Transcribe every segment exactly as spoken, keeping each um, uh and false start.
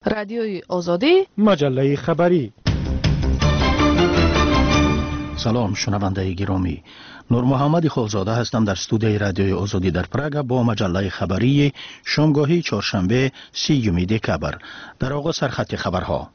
رادیوی آزادی، مجله خبری. سلام شنونده گرامی، نور محمد خالزاده هستم در استودیوی رادیوی آزادی در پراگ با مجله خبری شامگاهی چهارشنبه سیوم دکبر. در آغاز سرخط خبرها.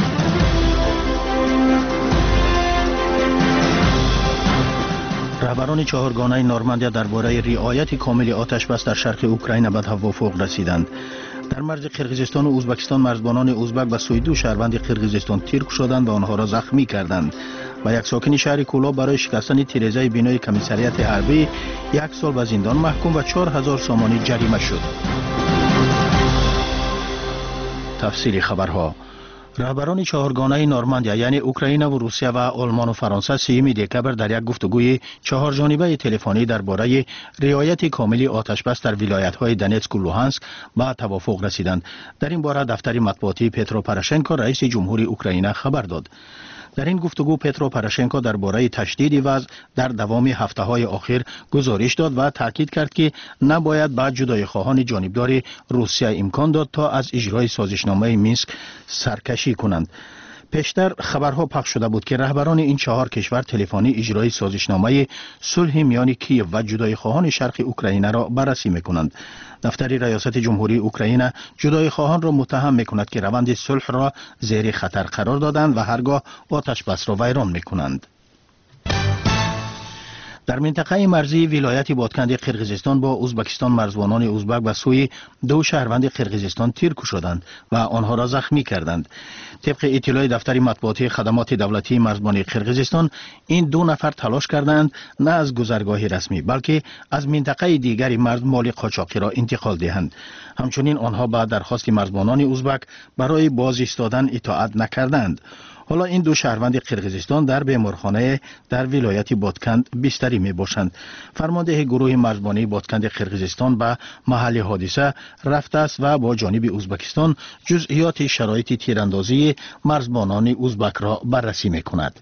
رهبران چهارگانه نورماندیا درباره رعایت کامل آتش بس در شرق اوکراین به توافق رسیدند. در مرز قرقیزستان و ازبکستان مرزبانان ازبک به سوی دو شهروند قرقیزستان تیر شدند و آنها را زخمی کردند و یک ساکن شهر کولاب برای شکستن تیره‌زای بینای کمیسریت حربی یک سال به زندان محکوم و چهار هزار سامانی جریمه شد. تفصیل خبرها. رهبران چهارگانه نورماندیا یعنی اوکراین و روسیه و آلمان و فرانسه سیوم دکبر در یک گفتگوی چهار جانبه تلفنی درباره رعایت کامل آتش بس در ولایت‌های دونتسک و لوهانسک به توافق رسیدند. در این باره دفتر مطبوعاتی پترو پروشنکو رئیس جمهوری اوکراین خبر داد. در این گفتگو پترو پروشنکو درباره تشدید وضع در دوام هفته‌های اخیر گزارش داد و تاکید کرد که نباید به جدای خواهان جانبدار روسیه امکان داد تا از اجرای سازشنامه مینسک سرکشی کنند. پیشتر خبرها پخش شده بود که رهبران این چهار کشور تلفنی اجرای سازشنامه صلح میان کیف و جدای خواهان شرق اوکراین را بررسی میکنند. دفتر ریاست جمهوری اوکراین جدای خواهان را متهم میکند که روند صلح را زیر خطر قرار دادند و هرگاه آتش بس را ویران میکنند. در منطقه مرزی ولایت بادکند قرقیزستان با ازبکستان مرزبانان ازبک به سوی دو شهروند قرقیزستان تیر شدند و آنها را زخمی کردند. طبق اطلاع دفتر مطبوعاتی خدمات دولتی مرزبان قرقیزستان، این دو نفر تلاش کردند نه از گذرگاه رسمی بلکه از منطقه دیگری مرز مال قاچاقی را انتقال دهند. همچنین آنها به درخواست مرزبانان ازبک برای باز ایستادن اطاعت نکردند. حالا این دو شهروند قرقیزستان در بیمارخانه در ولایت بادکند بستری می باشند. فرمانده گروه مرزبانی بادکند قرقیزستان به محل حادثه رفته است و با جانب ازبکستان جزئیات شرایط تیراندازی مرزبانان ازبک را بررسی می کند.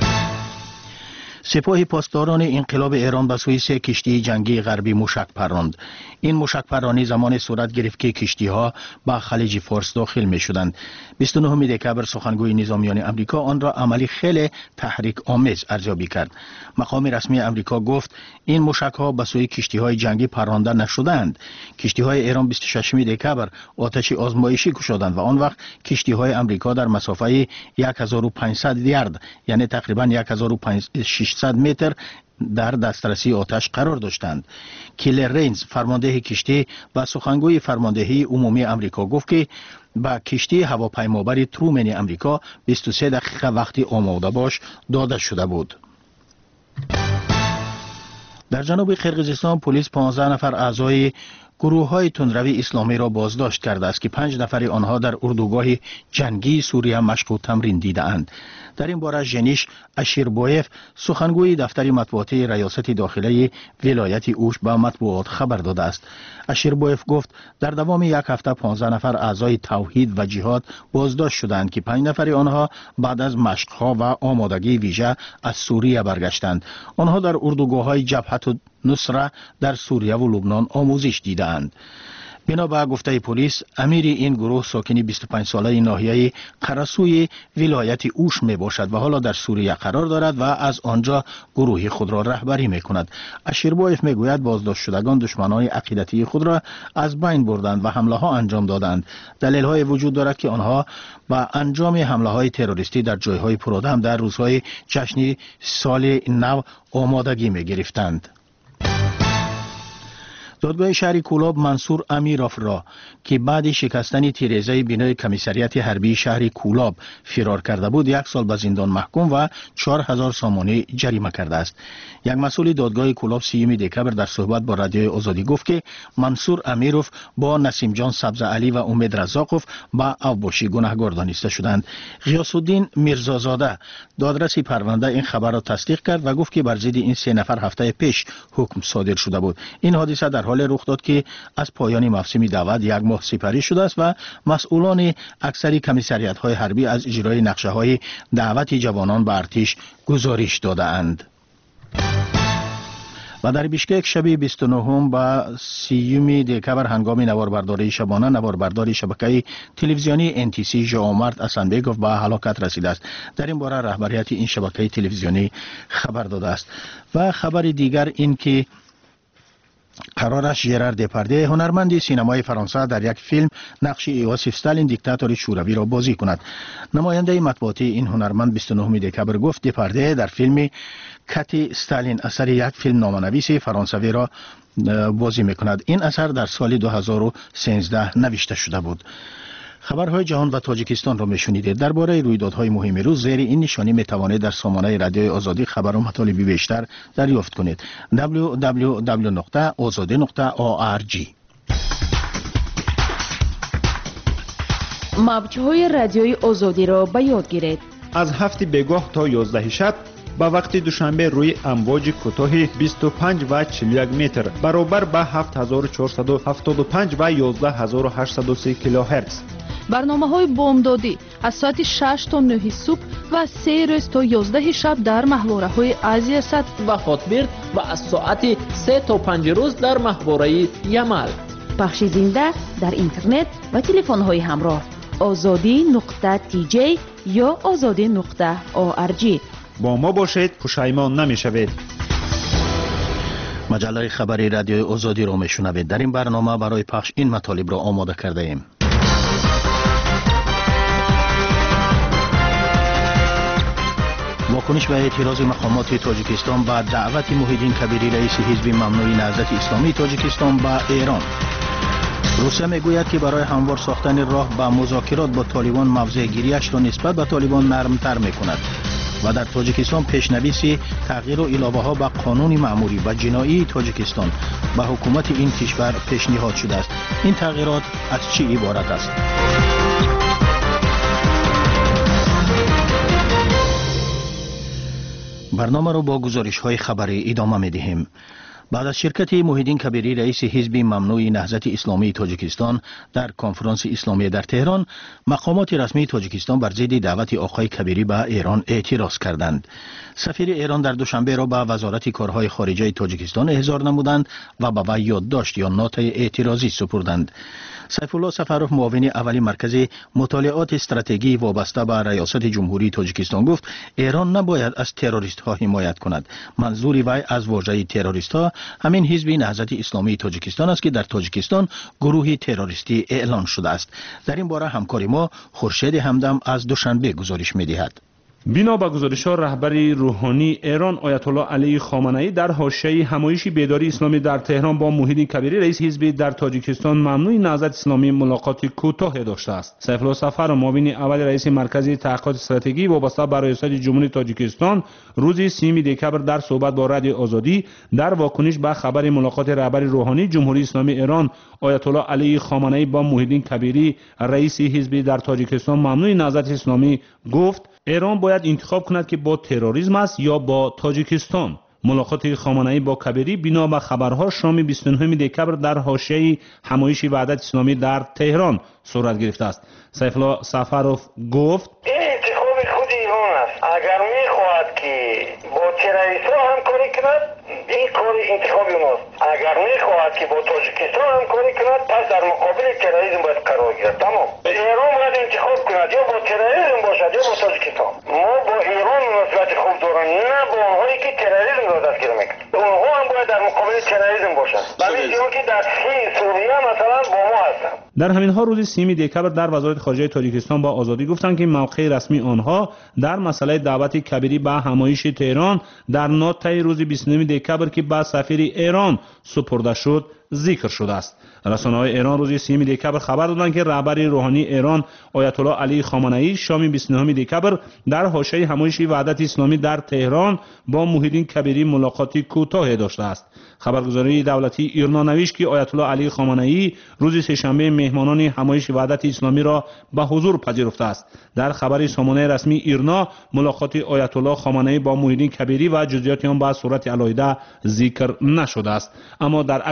سپاه پاسداران انقلاب ایران به سوی سه کشتی جنگی غربی موشک پراند. این موشک پرانی زمان صورت گرفت که کشتی ها به خلیج فارس داخل می شدند. بیست و نهم دکبر سخنگوی نظامیان امریکا آن را عملی خیلی تحریک آمیز ارزیابی کرد. مقام رسمی امریکا گفت این موشک ها به سوی کشتی های جنگی پرانده نشدند. کشتی های ایران بیست و ششم دکبر آتش آزمایشی کشیدند و آن وقت کشتی های امریکا در مسافه هزار و پانصد یارد یعنی تقریبا هزار و ششصد متر در دسترسی آتش قرار داشتند. کیلر رینز فرمانده کشتی و سخنگوی فرماندهی عمومی امریکا گفت که با کشتی هواپیمابر ترومن امریکا بیست و سه دقیقه وقتی آماده باش داده شده بود. در جنوب قرقیزستان پلیس پانزده نفر اعضای گروه های تندروی اسلامی را بازداشت کرده است که پنج نفر آنها در اردوگاه جنگی سوریه مشق و تمرین دیده اند. در این باره ژنیش اشیربویف سخنگوی دفتر مطبوعاتی ریاست داخلی ولایت اوش به مطبوعات خبر داده است. اشیربویف گفت در دوام یک هفته پانزده نفر اعضای توحید و جهاد بازداشت شدند که پنج نفر آنها بعد از مشق‌ها و آمادگی ویژه از سوریه برگشتند. آنها در اردوگاه های جبهت نصره در سوریه و لبنان آموزش دیدند. بنا به گفته پلیس، امیر این گروه ساکن بیست و پنج ساله ناحیه قرسوی ولایت اوش می باشد و حالا در سوریه قرار دارد و از آنجا گروه خود را رهبری می کند. اشیربویف می گوید بازداشت شدگان دشمنان عقیدتی خود را از بین بردند و حمله ها انجام دادند. دلیل های وجود دارد که آنها با انجام حمله های تروریستی در جایهای پرآدم در روزهای جشن سال نو آمادگی می گرفتند. دادگاه شهر کولاب منصور امیروف را که بعد شکستن تیره‌زای بینای کمیسریت حربی شهر کولاب فرار کرده بود یک سال به زندان محکوم و چهار هزار سامانی جریمه کرده است. یک مسئول دادگاه کولاب سیوم دکبر در صحبت با رادیوی آزادی گفت که منصور امیروف با نسیم جان سبز علی و امید رزاقوف با اوباشی گناهکار دانسته شدند. غیاث الدین میرزازاده دادرس پرونده این خبر را تصدیق کرد و گفت که بر ضد این سه نفر هفته پیش حکم صادر شده بود. این حادثه در حال رخ داد که از پایان موسم دعوت یک ماه سپری شده است و مسئولان اکثری کمیسریت های حربی از اجرای نقشه های دعوت جوانان به ارتش گزارش داده اند. و در بیشکک شب بیست و نه و سی دکبر هنگام نواربرداری شبانه نواربرداری شبکه تلویزیونی ان تی سی ژائومرت اسنبگوف به هلاکت رسیده است. در این باره رهبریت این شبکه تلویزیونی خبر داده است. و خبر دیگر این که قرار است ژرار دپاردیه هنرمند سینمای فرانسه در یک فیلم نقش یوسف استالین دیکتاتور شوروی را بازی کند. نماینده مطبوعاتی این هنرمند بیست و نه دکبر گفت دپاردیه در فیلم کتی استالین اثر یک فیلم نامه‌نویس فرانسوی را بازی میکند. این اثر در سال دو هزار و سیزده نوشته شده بود. خبرهای جهان و تاجیکستان را میشنیدید. درباره رویدادهای مهم روز زیر این نشانی میتوانید در سامانه رادیوی آزادی خبر و مطالبی بیشتر دریافت کنید. دبلیو دبلیو دبلیو نقطه آزادی نقطه او آر جی. موج‌های رادیوی آزادی را به یاد گیرید. از هفت بگاه تا یازده شب با وقت دوشنبه روی امواج کوتاه بیست و پنج و چهل و یک متر برابر با هفت هزار و چهارصد و هفتاد و پنج و یازده هزار و هشتصد و سه کیلوهرتز. برنامه‌های بامدادی از ساعت شش تا نه صبح و سه روز تا یازده شب در محوره‌های آسیا صد و خاطبرد و از ساعت سه تا پنج روز در محوره یمل. پخش زنده در اینترنت و تلفن‌های همراه آزادی نقطه تی جی یا آزادی نقطه او آر جی. با ما باشید، پشیمان نمی‌شوید. مجله خبری رادیوی آزادی را میشنوید. در این برنامه برای پخش این مطالب را آماده کرده ایم. واکنش به اعتراض مقامات تاجیکستان به دعوت محیدین کبیری رئیس حزب ممنوع نهضت اسلامی تاجیکستان به ایران. روسیه میگوید که برای هموار ساختن راه به مذاکرات با طالبان موضع گیریش را نسبت به طالبان نرمتر میکند. و در تاجیکستان پیشنویس تغییر و علاوه ها به قانون مأموری و جنایی تاجیکستان به حکومت این کشور پیشنهاد شده است. این تغییرات از چی عبارت است؟ برنامه را با گزارش های خبری ادامه می دهیم. بعد از شرکت محیدین کبیری رئیس حزب ممنوع نهضت اسلامی تاجیکستان در کنفرانس اسلامی در تهران، مقامات رسمی تاجیکستان بر ضد دعوت آقای کبیری به ایران اعتراض کردند. سفیر ایران در دوشنبه را به وزارت کارهای خارجه تاجیکستان احضار نمودند و به وی یادداشت یا نوت اعتراضی سپردند. سیف الله سفروف معاون اولی مرکز مطالعات استراتژی وابسته به ریاست جمهوری تاجیکستان گفت ایران نباید از تروریست ها حمایت کند. منظور وی از واژه تروریست ها همین حزب نهضت اسلامی تاجیکستان است که در تاجیکستان گروهی تروریستی اعلان شده است. در این باره همکاری ما خورشید همدم از دوشنبه گزارش می‌دهد. بنا به گزارش‌ها رهبر روحانی ایران آیت الله علی خامنه‌ای در حاشیه همایش بیداری اسلامی در تهران با محیدین کبیری رئیس حزب در تاجیکستان ممنوع نهضت اسلامی ملاقات کوتاه داشته است. سیف الله سفر معاون اول رئیس مرکز تحقیقات استراتژی وابسته به ریاست جمهوری تاجیکستان روز سوم دکبر در صحبت با رادیو آزادی در واکنش به خبر ملاقات رهبر روحانی جمهوری اسلامی ایران آیت الله علی خامنه‌ای با محیدین کبیری رئیس حزب در تاجیکستان ممنوع نهضت اسلامی گفت ایران باید انتخاب کند که با تروریسم است یا با تاجیکستان. ملاقات خامنه‌ای با کبیری بنا به خبرها شام بیست و نه دکبر در حاشیه همایش وحدت اسلامی در تهران صورت گرفته است. سیف الله سفروف گفت این انتخاب خود ایران است. اگر می‌خواهد که با تروریست‌ها همکاری کند این کار انتخاب ماست. اگر می‌خواهد که با تاجیکستان همکاری کند پس در مقابل تروریسم باید قرار گیرد. تمام. ایران باید انتخاب کند یا با تروریسم باشد یا با تاجیکستان. ما با ایران مناسبت خوب داریم، نه با اونهایی که تروریسم را دستگیر میکنند. اونها هم باید در مقابل تروریسم باشند. ولی چون که در سوریه مثلا با ما هستند. در همین ها روز سوم دکبر در وزارت خارجه تاجیکستان با آزادی گفتند که موقع رسمی آنها در مسئله دعوت کبیری به همایش تهران در نوت روز بیست و نه دکبر که به سفیر ایران سپرده شد ذکر شده است. رسانه‌های ایران روز سوم دکبر خبر دادند که رهبر روحانی ایران آیت الله علی خامنه‌ای شام بیست و نه دکبر در حاشیه همایش وحدت اسلامی در تهران با محیدین کبیری ملاقاتی کوتاه داشته است. خبرگزاری دولتی ایرنا نوشت که آیت الله علی خامنه‌ای روز سه‌شنبه مهمانان همایش وحدت اسلامی را به حضور پذیرفته است. در خبر سامانه رسمی ایرنا ملاقات آیت الله خامنه‌ای با محیدین کبیری و جزئیات آن به صورت علایده ذکر نشده است. اما در عکسی که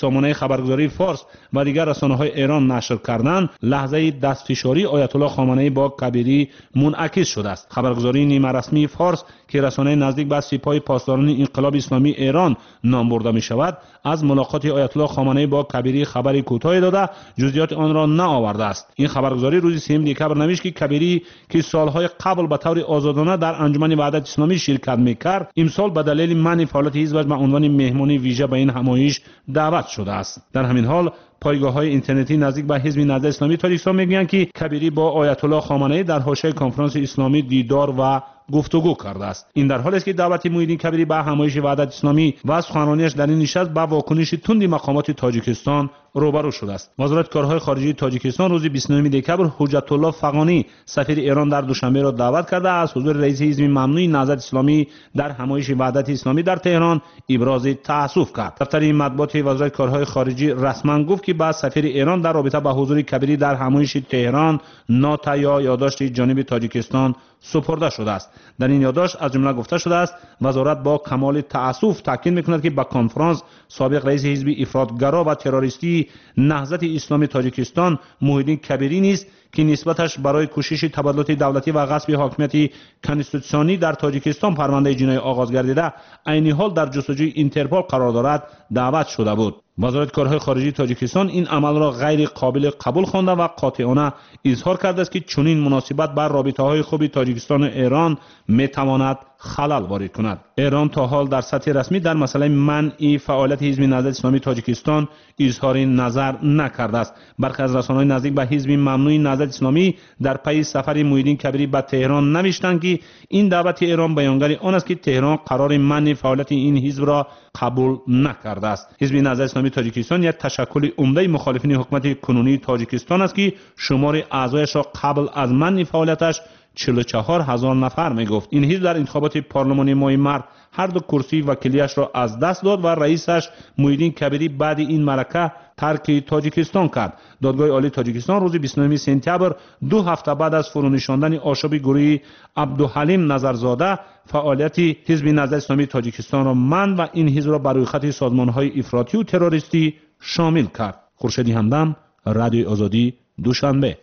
سامانه خبرگزاری فارس و دیگر رسانه‌های ایران نشر کردند، لحظه دستفشاری آیت الله خامنه‌ای با کبیری منعکس شده است. خبرگزاری نیمه رسمی فارس که رسانه نزدیک به سپاه پاسداران انقلاب اسلامی ایران نام برده می شود، از ملاقات آیت الله خامنه‌ای با کبیری خبری کوتاهی داده جزئیات آن را نآورده است. این خبرگزاری روز سوم دکبر نوشت که کبیری که سالهای قبل به طور آزادانه در انجمن وحدت اسلامی شرکت می‌کرد، امسال به دلیل منع فعالیت حزبش به عنوان مهمانی ویژه به این همایش دعوت شده است. در همین حال پایگاه‌های اینترنتی نزدیک به حزب نهضت اسلامی تاجیکستان می‌گویند که کبیری با آیت الله خامنه‌ای در حاشیه کنفرانس اسلامی دیدار و گفتگو کرده است. این در حالی است که دعوت محیدین کبیری به همایش وحدت اسلامی و سخنرانیش در این نشست با واکنش تند مقامات تاجیکستان روبرو شده است. وزارت کارهای خارجه تاجیکستان روز بیست و نه دکبر حجت الله فغانی سفیر ایران در دوشنبه را دعوت کرده از حضور رئیس حزب ممنوع نهضت اسلامی در همایش وحدت اسلامی در تهران ابراز تأسف کرد. دفتر مطبوعات وزارت کارهای خارجه رسما گفت که با سفیر ایران در رابطه با حضور کبیری در همایش تهران نوت یا یادداشت جانب تاجیکستان سپرده شده است. در این یادداشت از جمله گفته شده است وزارت با کمال تأسف تاکید می‌کند که با کنفرانس سابق رئیس حزب افراطگرا و تروریستی نهضت اسلامی تاجیکستان محیدین کبیری نیست که نسبتش برای کوشش تبادلات دولتی و غصب حاکمیت کنستیتوسیونی در تاجیکستان پرونده جنایی آغاز گردیده عین حال در جستجوی اینترپل قرار دارد دعوت شده بود. وزارت کارهای خارجه تاجیکستان این عمل را غیر قابل قبول خوانده و قاطعانه اظهار کرده است که چنین مناسبت بر رابطه‌های خوب تاجیکستان و ایران می‌تواند خلل وارد کند. ایران تا حال در سطح رسمی در مسئله منع فعالیت حزب نهضت اسلامی تاجیکستان اظهار نظر نکرده است. برخی از رسانه‌های نزدیک به حزب ممنوع نهضت اسلامی در پی سفر محیدین کبیری به تهران نوشتند که این دعوت ایران بیانگر آن است که تهران قرار منع فعالیت این حزب را قبول نکرده است. حزب نهضت اسلامی تاجیکستان یک تشکل عمده مخالفین حکومت کنونی تاجیکستان است که شمار اعضایش را قبل از منع فعالیتش چهل و چهار هزار نفر می گفت. این حزب در انتخابات پارلمانی ماه مارس هر دو کرسی وکیلیش را از دست داد و رئیسش محیدین کبیری بعد این معرکه ترک تاجیکستان کرد. دادگاه عالی تاجیکستان روز بیست و نه سپتامبر دو هفته بعد از فرونشاندن آشوب گروهی عبدالحلیم نظرزاده فعالیت حزب نهضت اسلامی تاجیکستان را منع و این حزب را بر روی خط سازمان‌های افراطی و تروریستی شامل کرد. خورشیدی همدم، رادیو آزادی، دوشنبه.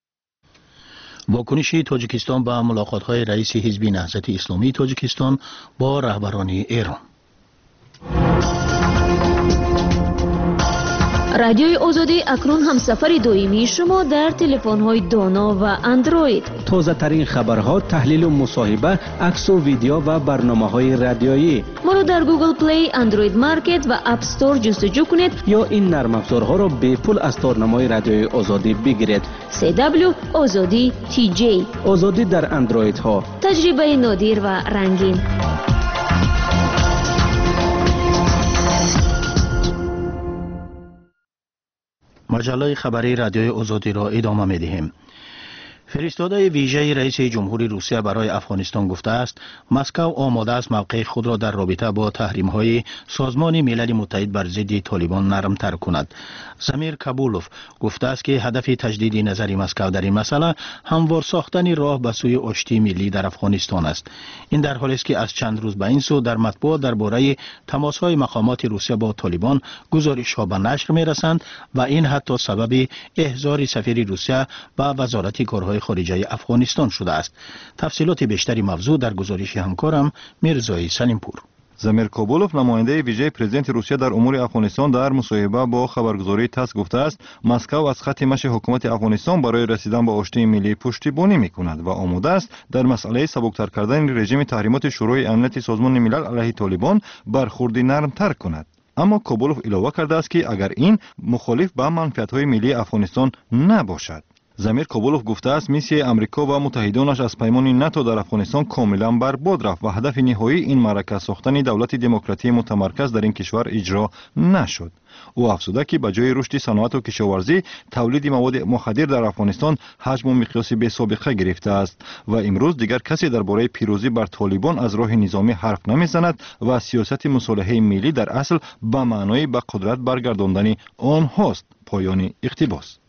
واکنش تاجیکستان به ملاقات‌های رئیس حزب نهضت اسلامی تاجیکستان با رهبران ایران. رادیوی آزادی اکنون هم سفر دائمی شما در تلفن‌های دانا و اندروید. تازه ترین خبرها، تحلیل و مصاحبه، عکس و ویدیو و برنامه‌های رادیویی. ما را در گوگل پلی، اندروید مارکت و اپ استور جستجو کنید یا این نرم افزارها را به پول از تارنمای رادیوی آزادی بگیرید. سی دبلیو آزادی تی جی. آزادی در اندروید ها. تجربه نادر و رنگین. مجله خبری رادیوی آزادی را ادامه می‌دهیم. فرستاده ویژه رئیس جمهوری روسیه برای افغانستان گفته است مسکو آماده است موقع خود را در رابطه با تحریم‌های سازمان ملل متحد بر ضد طالبان نرم‌تر کند. زمیر کابولوف گفته است که هدف تجدید نظر مسکو در این مسئله هموار ساختن راه به سوی آشتی ملی در افغانستان است. این در حالی است که از چند روز به این سو در مطبوعات درباره تماس‌های مقامات روسیه با طالبان گزارش‌ها به نشر می‌رسند و این حتی سبب احضار سفیر روسیه به وزارت کارهای خارجه افغانستان شده است. تفصیلات بیشتری موضوع در گزارش همکارم میرزای سلیمپور. زمیر کابولوف نماینده ویژه پرزیدنت روسیه در امور افغانستان در مصاحبه با خبرگزاری تاس گفته است مسکو از خط مشی حکومت افغانستان برای رسیدن به آشتی ملی پشتیبانی میکند و آماده است در مسئله سبکتر کردن رژیم تحریمات شورای امنیت سازمان ملل علیه طالبان برخوردی نرمتر کند. اما کابولوف اضافه کرده است که اگر این مخالف با منفعت‌های ملی افغانستان نباشد. زمیر کابولوف گفته است میسیه امریکا و متحدانش از پیمان ناتو در افغانستان کاملا برباد رفت و هدف نهایی این معرکه ساختن دولت دموکراتی متمرکز در این کشور اجرا نشد. او افزوده که به جای رشد صنعت و کشاورزی تولید مواد مخدر در افغانستان حجم و مقیاس بی سابقه گرفته است و امروز دیگر کسی درباره پیروزی بر طالبان از راه نظامی حرف نمیزند و سیاست مصالحه ملی در اصل به معنای به قدرت برگرداندن آنهاست. پایان اقتباس.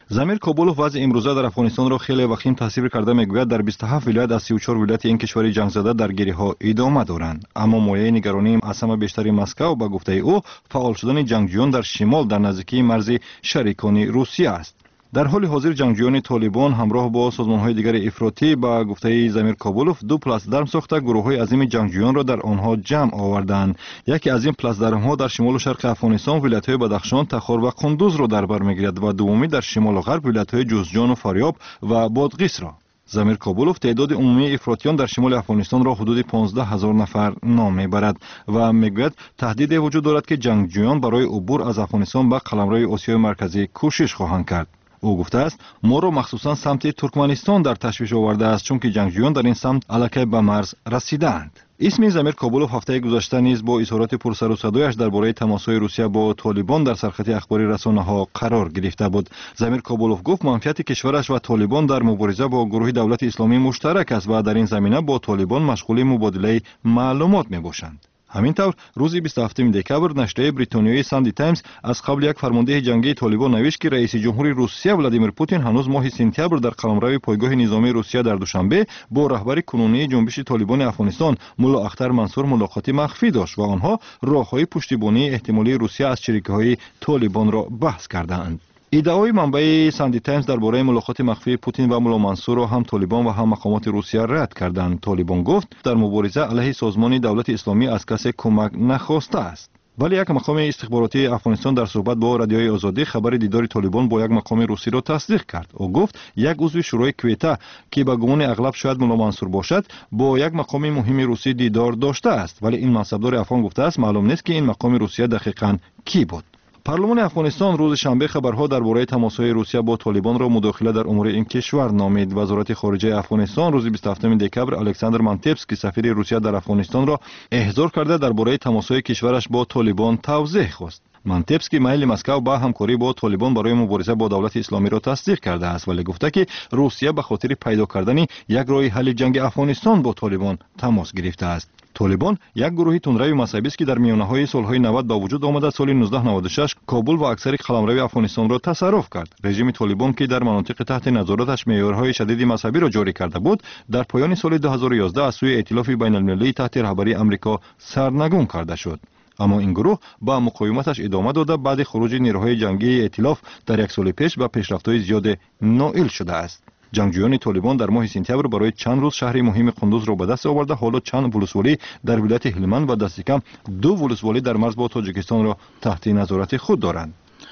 زمیر کابولوف وضع امروزه در افغانستان را خیلی وخیم تاثیر کرده. میگوید در بیست و هفت ولایت از سی و چهار ولایت این کشور جنگ زده درگیری‌ها ادامه دارند، اما مایه نگرانی از همه بیشتر مسکو به گفته او فعال شدن جنگجویان در شمال در نزدیکی مرز شریکان روسیه است. در حال حاضر جنگجویان طالبان همراه با سازمان‌های دیگر افراطی با گفته زمیر کابولوف دو پلاسدرم ساخته گروه‌های عظیم جنگجویان را در آنها جمع آوردند. یکی از این پلاسدرم‌ها در شمال و شرق افغانستان ولایت‌های بدخشان، تخار و قندوز را در بر می‌گیرد و دومی در شمال و غرب ولایت‌های جوزجان و فاریاب و بادغیس را. زمیر کابولوف تعداد عمومی افراطیان در شمال افغانستان را حدود پانزده هزار نفر نام میبرد و میگوید تهدید وجود دارد که جنگجویان برای عبور از افغانستان به قلمروی آسیای مرکزی کوشش خواهند کرد. او گفته است ما را مخصوصا سمت ترکمنستان در تشویش آورده است، چون که جنگجویان در این سمت الکی به مرز رسیدند. اسم زمیر کابولوف هفته گذشته نیز با اظهارات پرسر و صدایش درباره تماس‌های روسیه با طالبان در سرخط اخباری رسانه‌ها قرار گرفته بود. زمیر کابولوف گفت منفعت کشورش و طالبان در مبارزه با گروه دولت اسلامی مشترک است و در این زمینه با طالبان مشغول مبادله معلومات میباشند. همینطور روز بیست و هفتم دکبر نشریه بریتانیایی ساندی تایمز از قبل یک فرمانده جنگی طالبان نوشت که رئیس جمهور روسیه ولادیمیر پوتین هنوز ماه سپتامبر در قلمرو پایگاه نظامی روسیه در دوشنبه با رهبر کنونی جنبش طالبان افغانستان ملا اختر منصور ملاقاتی مخفی داشت و آنها راههای پشتیبانی احتمالی روسیه از چریکی‌های طالبان را بحث کردند. ادعای منبع ساندی تایمز درباره ملاقات مخفی پوتین و ملا منصور را هم طالبان و هم مقامات روسیه رد کردند. طالبان گفت در مبارزه علیه سازمان دولت اسلامی از کسی کمک نخواسته است. ولی یک مقام استخباراتی افغانستان در صحبت با رادیوی آزادی خبر دیدار طالبان با یک مقام روسی را تصدیق کرد. او گفت یک عضو شورای کویته که به گمان اغلب شاید ملا منصور باشد با یک مقام مهم روسی دیدار داشته است، ولی این منصبدار افغان گفته است معلوم نیست که این مقام روسیه دقیقاً کی بود. پارلمان افغانستان روز شنبه خبرها درباره تماس‌های روسیه با طالبان را مداخله در امور این کشور نامید. وزارت خارجه افغانستان روز بیست و هفتم دکبر الکساندر مانتپسکی سفیر روسیه در افغانستان را احضار کرده درباره تماس‌های کشورش با طالبان توضیح خواست. مانتپسکی میل مسکو با همکاری با طالبان برای مبارزه با دولت اسلامی را تصدیق کرده است، ولی گفته که روسیه به خاطر پیدا کردن یک راه حل جنگ افغانستان با طالبان تماس گرفته است. طالبان یک گروه تندروی مذهبی است که در میانه‌های سال‌های نود با وجود آمده سال نوزده نود و شش کابل و اکثر قلمرو افغانستان را تصرف کرد. رژیم طالبان که در مناطق تحت نظارتش معیارهای شدید مذهبی را جاری کرده بود، در پایان سال دو هزار و یازده از سوی ائتلاف بین‌المللی تحت رهبری آمریکا سرنگون کرده شد. اما این گروه با مقاومتش ادامه داده بعد خروج نیروهای جنگی ائتلاف در یک سال پیش به پیشرفت‌های زیاد نائل شده است. جنگجویان طالبان در ماه سپتامبر برای چند روز شهر مهم قندوز را به دست آورده، حالا چند ولسوالی در ولایت هلمند و دست کم دو ولسوالی در مرز با تاجیکستان را تحت نظارت خود دارند.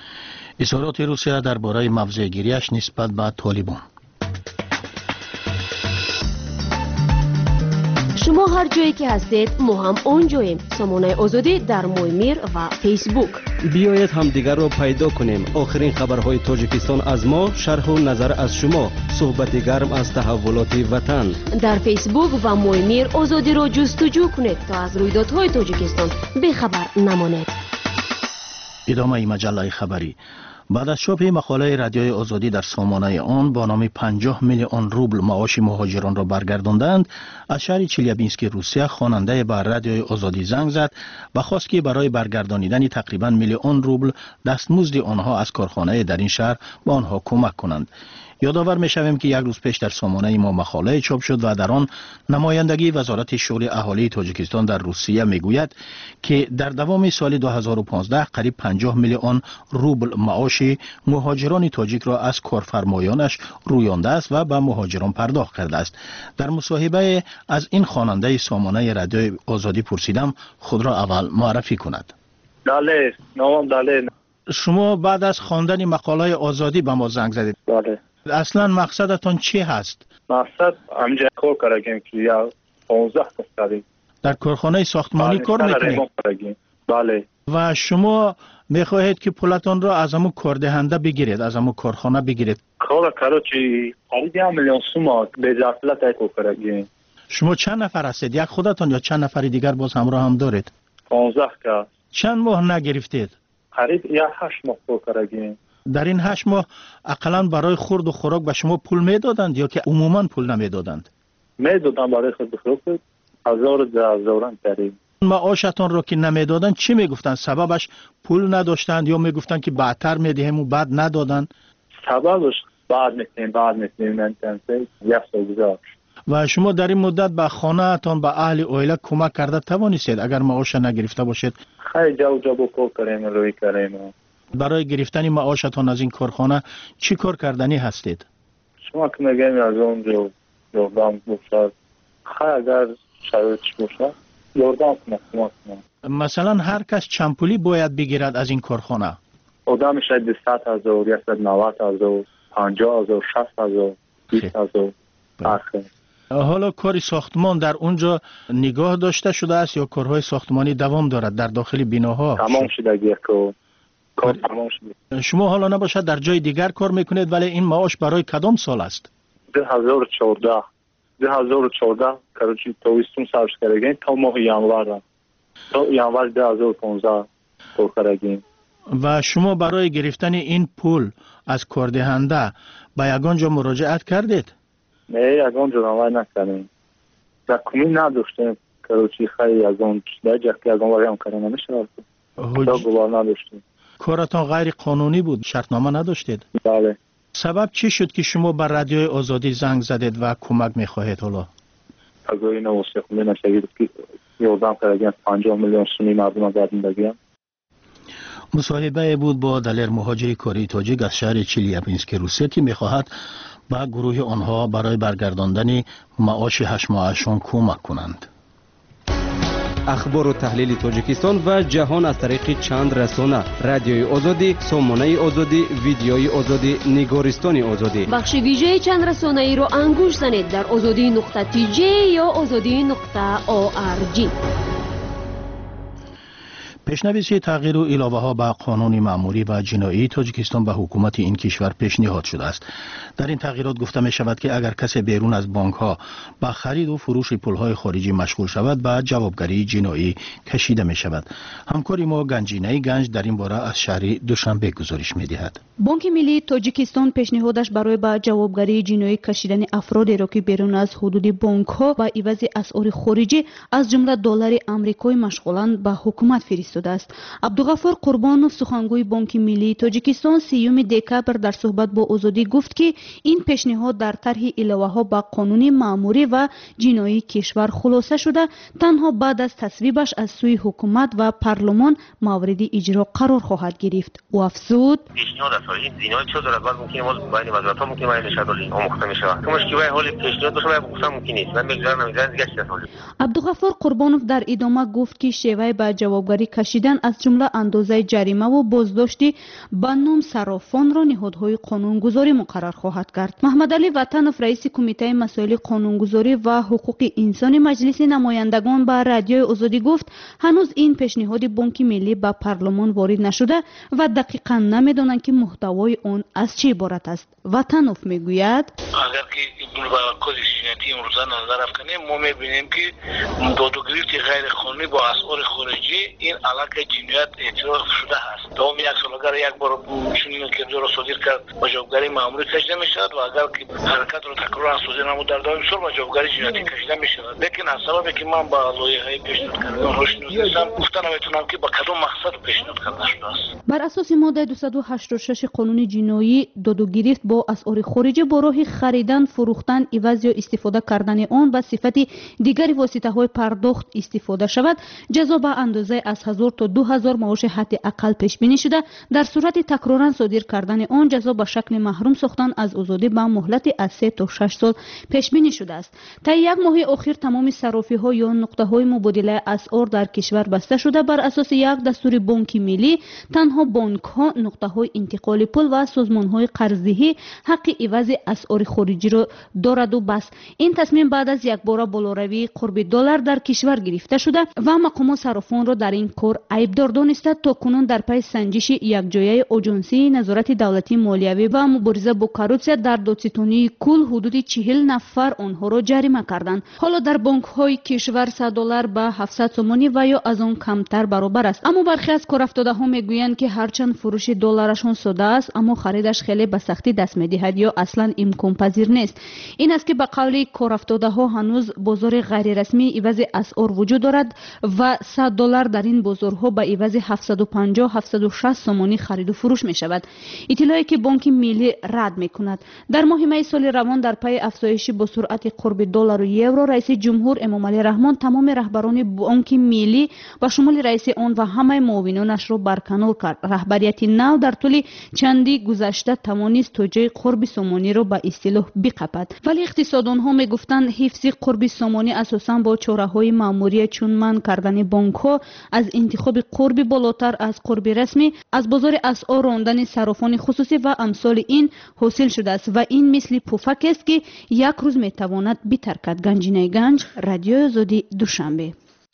اظهارات روسیه درباره موضع‌گیری‌اش نسبت به طالبان. شما هر جایی که هستید ما هم اونجاییم. سامانه آزادی در مویمیر و فیسبوک. بیایید همدیگر را پیدا کنیم. آخرین خبرهای تاجیکستان از ما، شرح و نظر از شما، صحبت گرم از تحولات وطن. در فیسبوک و مویمیر آزادی را جستجو کنید تا از رویدادهای تاجیکستان بخبر نمانید. ادامه مجله خبری. بعد از چاپ مقاله رادیوی آزادی در سامانه آن با نام پنجاه میلیون روبل معاش مهاجران را برگرداندند، از شهر چلیابینسک روسیه خواننده به رادیوی آزادی زنگ زد و خواست که برای برگردانیدن تقریبا میلیون روبل دستمزد آنها از کارخانه در این شهر به آنها کمک کنند. یادآور می‌شویم که یک روز پیش در سامانه ما مقاله چاپ شد و در آن نمایندگی وزارت شغل اهالی تاجیکستان در روسیه میگوید که در دوام سال دو هزار و پانزده قریب پنجاه میلیون روبل معاش مهاجران تاجیک را از کارفرمایانش رویانده است و به مهاجران پرداخت کرده است. در مصاحبه از این خواننده سامانه رادیوی آزادی پرسیدم خود را اول معرفی کند. بله، نام بله. شما بعد از خواندن مقاله آزادی به ما زنگ زدید. بله. اصلا مقصدتون چی هست؟ مقصد همینجا کار کردیم که یا پانزده ساله در کارخانه ساختمانی کار میکنید؟ بله. و شما میخواهید که پولتون را از همون کاردهنده بگیرید، از همون کارخانه بگیرید؟ کار کارو چی قریب یک میلیون سوم به جاسلت کار کردیم. شما چند نفر هستید؟ یک خودتون یا چند نفر دیگر باز همراه هم دارید؟ پانزده که. چند ماه نگرفتید؟ قریب یک هشت ماه کار کردیم. در این هشت ماه اقلا برای خورد و خوراک به شما پول میدادند یا که عموما پول نمیدادند؟ میدادند برای خورد و خوراک هزار دو هزاران تقریبا. معاشتون رو که نمیدادند چی میگفتند؟ سببش پول نداشتند یا میگفتند که بعدتر میدهیم و بعد ندادند؟ سببش بعد میکنیم بعد میکنیم انتنسیت یک سال گذشت. و شما در این مدت به خانه تان به اهل اویله کمک کرده توانستید اگر معاش نگرفته باشید؟ خیلی جا و جا با کار کردیم روی کردیم. برای گرفتن معاشتان از این کارخانه چی کار کردنی هستید؟ شما که میگیم از اونجا یردام باشد خیلی اگر شرایطش باشد یردام کنه کمک کنه. مثلا هر کس چند پولی باید بگیرد از این کارخانه؟ آدم شاید دویست هزار، صد و نود هزار، پنجاه هزار، شصت هزار، بیست هزار. حالا کار ساختمان در اونجا نگاه داشته شده است یا کارهای ساختمانی دوام دارد در داخل بیناها؟ تمام شده دیگه کار تمام شده. شما حالا نباشد در جای دیگر کار میکنید ولی این معاش برای کدام سال است؟ دو هزار و چهارده دو هزار و چهارده کروچی تابستون سرش کردیم تا ماه ینور تا ینور دو هزار و پانزده کار کردیم. و شما برای گرفتن این پول از کاردهنده به یگان جا مراجعت کردید؟ نه یگان جا نمای نکردیم. در کمین نداشتیم کروچی خیلی از اون در جکی از اون وری هم کردیم نمیشه تا گوار نداشتیم. کارتان غیر قانونی بود؟ شرطنامه نداشتید؟ بله. سبب چی شد که شما بر رادیوی آزادی زنگ زدید و کمک میخواهید حالا؟ از این واسه خونه نشگید که یادم کردیم پنجاه میلیون سونی مردم دادن بگیم. مصاحبه بود با دلیر مهاجری کاری تاجیک از شهر چلیابینسک روسیه که میخواهد با گروه آنها برای برگرداندن معاش هشت ماهشان کمک کنند. اخبار و تحلیل تاجیکستان و جهان از طریق چند رسانه: رادیوی آزادی، سامانه آزادی، ویدیوی آزادی، نگارستان آزادی. بخش ویژه چند رسانه ای را انگوش زنید در آزادی نقطه تی جی یا آزادی نقطه او آر جی. پیشنویسی تغییر و علاوه ها به قانون مأموری و جنایی تاجیکستان به حکومت این کشور پیشنهاد شده است. در این تغییرات گفته می شود که اگر کسی بیرون از بانک ها به خرید و فروش پول های خارجی مشغول شود به جوابگری جنایی کشیده می شود. همکاری ما گنجینه گنج در این باره از شهر دوشنبه گزارش می دهد. بانک ملی تاجیکستان پیشنهادش برای به جوابگری جنایی کشیدن افرادی را که بیرون از حدود بانک ها و عوض اسعار خارجی از جمله دلار آمریکایی مشغولند به حکومت فرستاده است. عبدالغفار قربانوف سخنگوی بانک ملی تاجیکستان سیوم دکبر در صحبت با آزادی گفت که این پیشنهاد در طرح علاوه ها به قانون مأموری و جنایی کشور خلاصه شده تنها بعد از تصویبش از سوی حکومت و پارلمان مورد اجرا قرار خواهد گرفت. و افزود پیشنهاد است این جنایی چه دارد بعد ممکنه ما بین وزارت ها ممکنه این شدالی آموخته میشه که مشکل حال پیشنهاد باشه گفتم ممکن نیست من میگذارم نمیذارم دیگه چه سوالی. عبدالغفار قربانوف در ادامه گفت که شیوه به جوابگری کشیدن از جمله اندازه جریمه و بازداشتی به نام صرافان را نهادهای قانونگذاری مقرر خواهد کرد. محمد علی وطنوف رئیس کمیته مسائل قانونگذاری و حقوق انسانی مجلس نمایندگان به رادیوی آزادی گفت هنوز این پیشنهاد بانک ملی به پارلمان وارد نشده و دقیقاً نمیدانند که محتوای آن از چه عبارت است. وطنوف میگوید اگر که با کدش جنایی امروزه نظر افکنیم ما میبینیم که دادگیری غیر قانونی با اسعار خارجی این علاقه جنایت اعتراف شده است. دوم یک سال اگر یک بار چنین کردار را صادر کرد با جوابگری مأموری کشیده میشود و اگر که حرکت را تکرارا صادر نمود در دوام سال با جوابگری جنایتی کشیده میشود. لیکن از سببی که من با لایحه پیشنهاد کردم روشنی نیستم گفتن نمیتونم که با کدام مقصد پیشنهاد کرده شده است. بر اساس ماده دویست و هشتاد و شش قانون جنایی داد و گرفت با اسعار خارجی با راه خریدن، فروختن، عوض یا استفاده کردن آن به صفت دیگر واسطه‌های پرداخت استفاده شود جزا به اندازه از هزار تا دو هزار معاش حد اقل پیش بینی شده. در صورت تکرارا صادر کردن آن جزا به شکل محروم ساختن از آزادی به مهلت از سه تا شش سال پیش بینی شده است. تا یک ماه اخیر تمام صرافی ها یا نقطه های مبادله اسعار در کشور بسته شده. بر اساس یک دستور بانک ملی تنها بانک ها، نقطه های انتقال پول و سازمان های قرضدهی حق عوض اسعار خارجی را دارد و بس. این تصمیم بعد از یک بار بالاروی قرب دلار در کشور گرفته شده و مقامات صرافان را در این کار عیبدار دانسته. تا کنون در پی سنجش یک جایه آژانسی نظارت دولتی مالیوی و مبارزه با کروپسیا در دادستانی کل حدود چهل نفر آنها را جریمه کردند. حالا در بانک های کشور صد دلار به هفتصد سومانی و یا از آن کمتر برابر است. اما برخی از کارافتاده ها میگویند که هرچند فروش دلارشان ساده است اما خریدش خیلی به سختی دست میدهد یا اصلا امکان پذیر نیست. این است که به قول کارافتاده ها هنوز بازار غیر رسمی عوض اسعار وجود دارد و صد دلار در این بازار بازارها با عوض هفتصد و پنجاه تا هفتصد و شصت سومانی خرید و فروش می شود. اطلاعی که بانک ملی رد می کند. در ماه می سال روان در پی افزایش با سرعت قرب دلار و یورو، رئیس جمهور امامعلی رحمان تمام رهبران بانک ملی و شمول رئیس آن و همه معاونانش را برکنار کرد. رهبریت نو در طول چندی گذشته توانست توجیه قرب سومانی را به اصطلاح بقپد، ولی اقتصاددانها می گفتند حفظ قرب سومانی اساساً با چاره‌های مأموری چون من کردن بانک‌ها از انتخاب قرب بالاتر از قرب رسمی، از بازار اسعار راندن صرافان خصوصی و امثال این حاصل شده است و این مثل پفک است که یک روز می تواند بترکد. گنجینه گنج، رادیو آزادی، دوشنبه.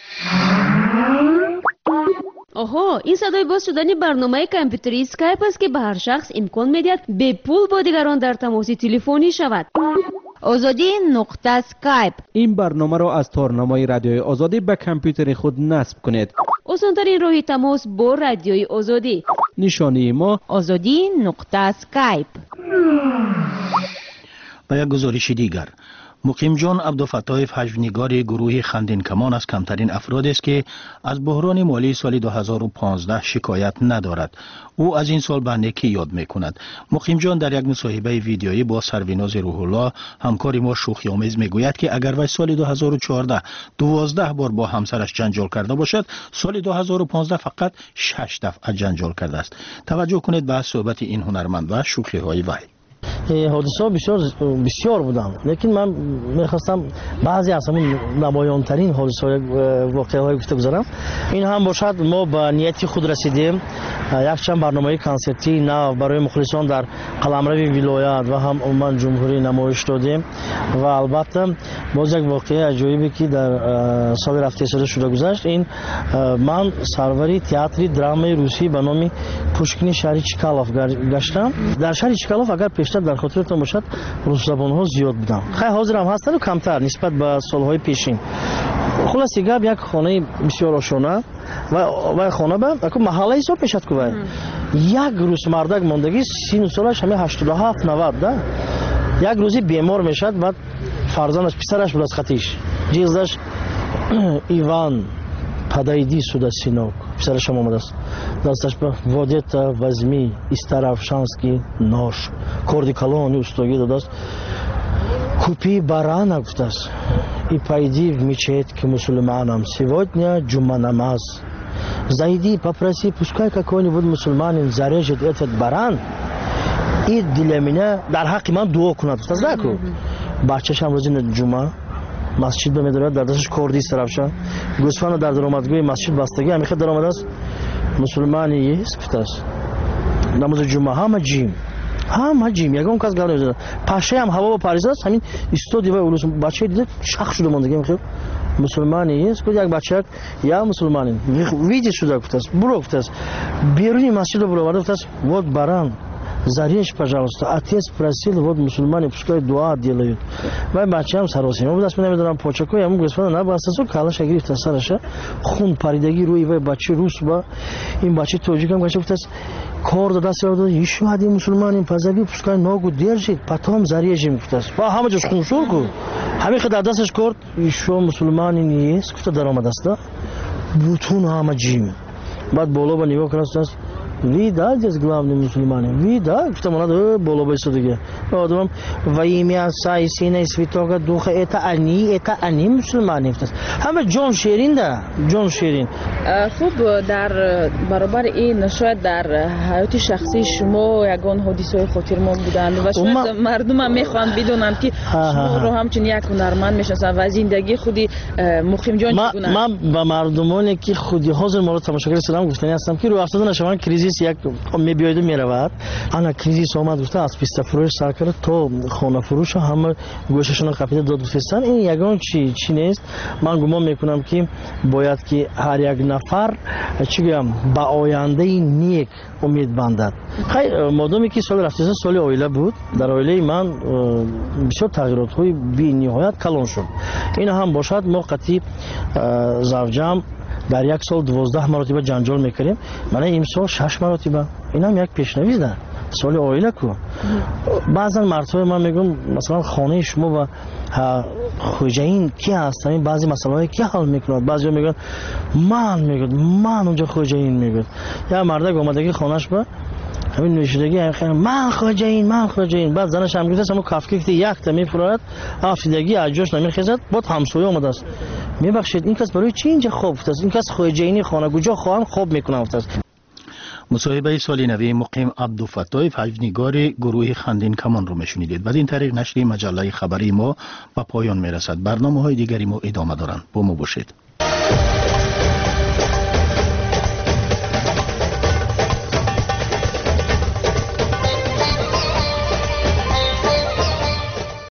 آها، این صدای باز شدن برنامه کامپیوتری اسکایپ است که به هر شخص امکان می‌دهد به پول با دیگران در تماس تلفنی شود. آزادی نقطه اسکایپ. این برنامه را از تارنمای رادیوی آزادی به کامپیوتر خود نصب کنید. آسان‌ترین راه تماس با رادیوی آزادی. نشانی ما آزادی نقطه اسکایپ. و یک گزارش دیگر، مقیم جان عبدالفتاح حجونگار گروه خندین کمان از کمترین افراد است که از بحران مالی سال دو هزار و پانزده شکایت ندارد. او از این سال به نیکی یاد میکند. مقیم جان در یک مصاحبه ویدیویی با سروناز روح الله همکار ما شوخی آمیز میگوید که اگر وی سال دو هزار و چهارده دوازده بار با همسرش جنجال کرده باشد، سال دو هزار و پانزده فقط شش دفعه جنجال کرده است. توجه کنید به صحبت این هنرمند و شوخی های وی. حادثه بسیار بسیار بودم، لیکن من میخواستم بعضی از همون نمایان ترین حادثه های واقعه های گفته گذارم. این هم باشد ما به نیتی خود رسیدیم، یک چند برنامه کنسرتی نو برای مخلصان در قلمرو ولایت و هم عموما جمهوری نمایش دادیم و البته باز یک واقعه عجیبی که در سال رفته سال شده گذشت. این من سروری تئاتر درامای روسی به نام پوشکین شهر چکالوف گشتم. در شهر چکالوف اگر پیشتر در خاطرتان باشد روس زبان ها زیاد بودن، خیلی حاضر هم هستن و کمتر نسبت به سالهای پیشین. خلاصی گپ یک خانه بسیار آشنا و و خانه به یک محله حساب میشد که یک روز مردک ماندگی سی سالش همه هشتاد و هفت نود ده یک روزی بیمار میشد. بعد فرزندش پسرش بود از خطیش جیزش ایوان پدایدی سودا سینوک پسرش هم آمده است. دستش به وادیتا وزمی استرافشانسکی نوش کردی کلونی استوگی داده است. کپی барана گفته است. И пойди в мечеть к мусульманам. Сегодня джума намаз. Зайди, попроси, пускай какой-нибудь мусульманин зарежет этот баран. И для меня, در حق من دعا کند. گفته است. بچه‌ش هم روز جمعه مسجد به می‌دارد، در دستش کردی استرافشان. گوسفند در درآمدگاه مسجد بستگی همیشه در آمده است. مسلمانی است گفته است. نماز جمعه هم جیم. هم جیم یگان کس گل نمی‌زنه. پشه هم هوا با پاریس است. همین استودیو اولوس بچه دیده شخ شده ماندگی می‌خواد. مسلمانی است که یک بچه یا مسلمانی ویدیو شده گفته است. برو گفته است. بیرونی مسجد برو ورده گفته است. вот баран. Зарежь, пожалуйста. Отец просил, вот мусульмане пускай дуа делают. Вай бачам сароси. Мы будем нمیدونم почаку, я ему господа набастасу калаша грифта сараша. Хун паридагӣ рӯи вай бачи рус ба ин бачи тоҷикам гашта гуфтааст. Кор дада сёда ишо ади мусульманин пазаби пускай ногу держит, потом зарежем гуфтааст. Ва ҳама ҷош хунсур ку. Ҳамин дар дасташ корд ишо мусульманин ест гуфта даромадааст. Бутун ҳама ҷим. Баъд боло ба нигоҳ кардааст. Вида здесь главный мусульманин. Вида, что надо было бы все-таки. Вот во имя Отца и Сына и Святого Духа. Это они, это они мусульмане. همه جان شیرین ده جان شیرین. خوب در برابر این شاید در حیات شخصی شما یگان حادثه‌های خاطرمان بودند و شاید مردم هم میخوان بدونن که شما رو همچنین یک هنرمند میشناسن و زندگی خودی مقیم جان چگونه. من با مردمانی که خودی حاضر مورد تماشاگر سلام گفتنی هستم که رو افتادن شما کریزیس یک میبیاید و میرود. انا کریزیس اومد گفته از پیست فروش سر کرد تو خانه فروش همه گوششون رو قپیده داد گفتن این یگان چی چی نیست. من گمان میکنم که باید که هر یک نفر چیگم با آینده نیک امید بندد. خیلی مادامی که سال رفته سال عائله بود، در عائله من بسیار تغییرات های بی نهایت کلان شد. این هم باشد ما قطعی زوجم در یک سال دوازده مرتبه جنجال میکردیم. من امسال شش مرتبه. این هم یک پیشنهاد سوال آینه کو. بعضا مرتبه من میگم مثلا خانه شما و خوجین کی هست؟ همین بعضی مسائل کی حل میکنند؟ بعضی میگن من میگم من اونجا خوجین میگم. یا مرد اومدگی خانهش با همین نوشیدگی خیلی من خوجین من خوجین. بعد زنش هم گفته همون کافکی که یک تا میفراد آفیدگی اجاش نمیخیزد. بعد همسایه اومده است میبخشید این کس برای چی اینجا خوب است؟ این کس خوجینی خانه کجا خواهم خوب میکنه است. مصاحبه سالی نوی مقیم عبدالفتاح فجرنگار گروه خندین کمان رو میشنیدید. بعد این طریق نشر مجله خبری ما به پایان میرسد. برنامه های دیگری ما ادامه دارند. با ما باشید.